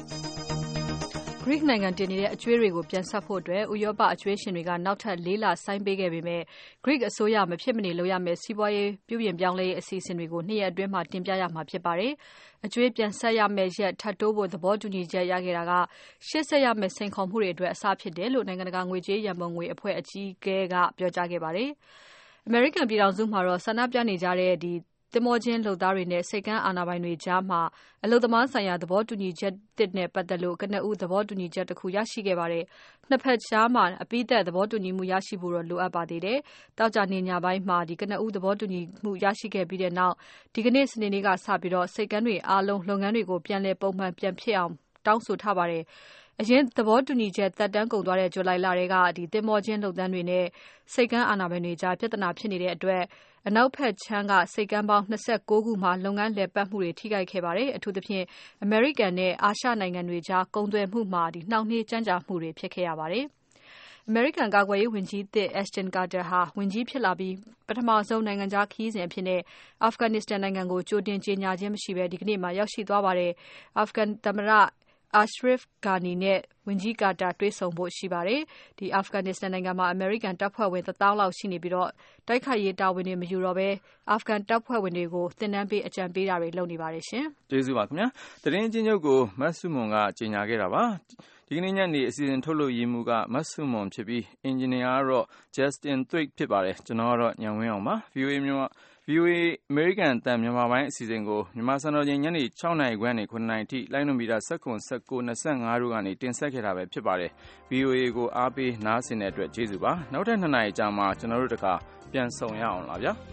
Greek နိုင်ငံတင်နေတဲ့အကျွေးတွေကိုပြန်ဆပ်ဖို့အတွက်ဥရောပအကျွေးရှင်တွေကနောက်ထပ်4လဆိုင်းပေးခဲ့ပေမဲ့ Greek အစိုးရမဖြစ်မနေလုပ်ရမယ့်စီးပွားရေးပြုပြင်ပြောင်းလဲရေးအစီအစဉ်တွေကို2ရက်အတွင်းမှာတင်ပြရမှာဖြစ်ပါတယ်။အကျွေးပြန်ဆပ်ရမယ့်ရက်ထပ်တိုးဖို့သဘောတူညီချက်ရခဲ့တာကရှေ့ဆက်ရမယ့်စိန်ခေါ်မှုတွေအတွက်အစဖြစ်တယ်လို့နိုင်ငံတကာငွေကြေးရန်ပုံငွေအဖွဲ့အကြီးအကဲကပြောကြားခဲ့ပါတယ်။ American ပြည်ထောင်စုမှာတော့ဆန္ဒပြနေကြတဲ့သင်္ဘောချင်းလုပ်သားတွေနဲ့စိတ်ကန်းအာဏာပိုင်တွေကြားမှာအလုပ်သမားဆိုင်ရာသဘောတူညီချက်တစ်နဲ့ပတ်သက်လို့ကနဦးသဘောတူညီချက်တစ်ခုရရှိခဲ့ပါတယ်။နှစ်ဖက်ကြားမှာအပိသက်သဘောတူညီမှုရရှိဖို့တော့လိုအပ်ပါသေးတယ်။တောက်ကြနေညပိုင်းမှာကနဦးသဘောတူညီမှုရရှိခဲ့ပြီးတဲ့နောက်ဒီကနေ့စနေနေ့ကစပြီးတော့စိတ်ကန်းတွေအားလုံးလုပ်ငန်းတွေကိုပြန်လည်ပုံမှန်ပြန်ဖြစ်အောင်တောင်းဆိုထားပါတယ်။အရင်သဘောတူညီချက်သက်တမ်းကုန်သွားတဲ့ဇူလိုင်လတွေကသင်္ဘောချင်းလုပ်သားတွေနဲ့စိတ်ကန်းအာဏာပိုင်တွေကြားပြဿနာဖြစ်နေတဲ့အတွက်အနောက်ဖက်ချမ်းကစိတ်ကန်းပေါင်း29ခုမှာလုပ်ငန်းလည်ပတ်မှုတွေထိခိုက်ခဲ့ပါတယ်အထူးသဖြင့် American နဲ့အာရှနိုင်ငံတွေကြားကုန်သွယ်မှုမှာနှောင့်နှေးကြန့်ကြာမှုတွေဖြစ်ခဲ့ရပါတယ်။ American ကာကွယ်ရေးဝန်ကြီးသစ် Ashton Carter ဟာဝန်ကြီးဖြစ်လာပြီးပထမဆုံးနိုင်ငံခြားခရီးစဉ်အဖြစ်နဲ့ Afghanistan နိုင်ငံကိုကြိုတင်ကြေညာခြင်းမရှိဘဲဒီကနေ့မှရောက်ရှိသွားပါတယ်။ Afghan သမ္မတAshraf Ghani နဲ့ဝန်ကြီးကာတာတွေ့ဆုံဖို့ရှိပါတယ်။ Afghanistan နိုင်ငံမှာ American တပ်ဖွဲ့ဝင်1000လောက်ရှိနေပြီးတိုက်ခိုက်ရေးတာဝန်တွေမယူတော့ဘဲ Afghan တပ်ဖွဲ့ဝင်တွေကိုသင်တန်းပေးအကြံပေးတာတွေလုပ်နေပါတယ်ရှင်။ကျေးဇူးပါခင်ဗျာ။သတင်းအချင်းချုပ်ကိုမဆုမွန်ကကြီးညာခဲ့တာပါ။ဒီကနေ့ညနေအစီအစဉ်ထုတ်လုပ်ရေးမှုကမဆုမွန်ဖြစ်ပြီးအင်ဂျင်နီယာကတော့ Justin Thwaite ဖြစ်ပါတယ်။ကျွန်တော်ကတော့ညံဝင်းအောင်ပါ။ VOA American အသံမြန်မာပိုင်းအစီအစဉ်ကိုမြန်မာစံတော်ချိန်ညနေ6:00နာရီခွဲနဲ့9:00နာရီထိလိုင်းနိုမီတာ19 19 25တို့ကနေတင်ဆက်ခဲ့တာပဲဖြစ်ပါတယ်။ VOA ကိုအားပေးနားဆင်တဲ့အတွက်ကျေးဇူးပါ။နောက်ထပ်2နာရီကြာမှကျွန်တော်တို့တခါပြန်ဆုံရအောင်လားဗျာ။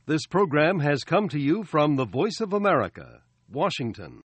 This program has come to you from the Voice of America, Washington.